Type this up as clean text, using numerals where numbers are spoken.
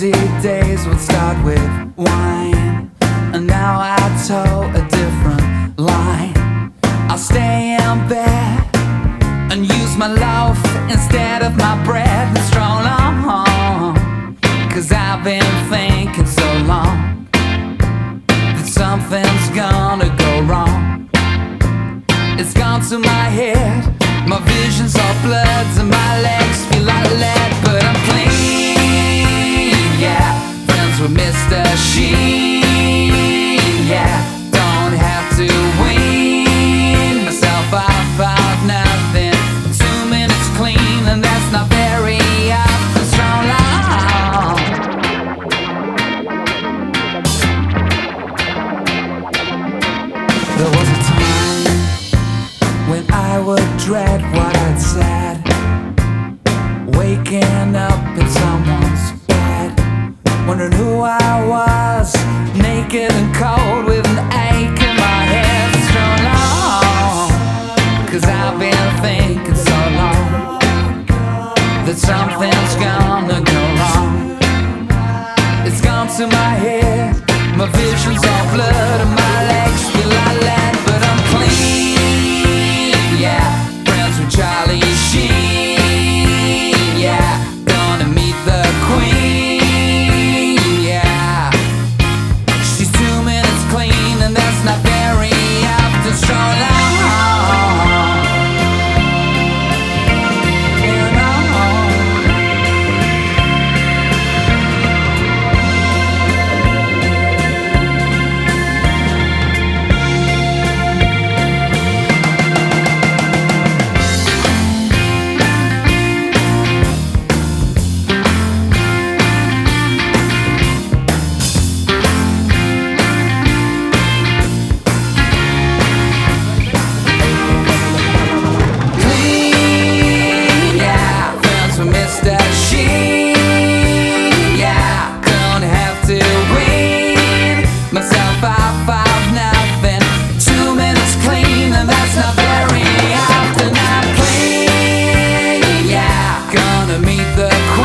Busy days would start with wine, and now I toe a different line. I'll stay in bed and use my loaf instead of my bread and stroll on, 'cause I've been thinking so long that something's gonna go wrong. It's gone to my head, my vision's all bloods and my legs feel like lead, but I'm clean, yeah. Friends with Mr. Sheen, yeah. Don't have to wean myself off of nothing. 2 minutes clean, and that's not very often. Strong long. There was a time when I would dread what I'd said, waking up in someone's bed, wondering who I was, naked and cold with an ache in my head. So long, 'cause I've been thinking so long that something's gonna go wrong. It's gone to my head, my vision's all blood and my legs feel like lead, but I'm clean, yeah. Friends with Charlie Sheen, yeah. Gonna meet the Queen, yeah. She's 2 minutes clean, and that's not very often. Strong long. Meet the Queen.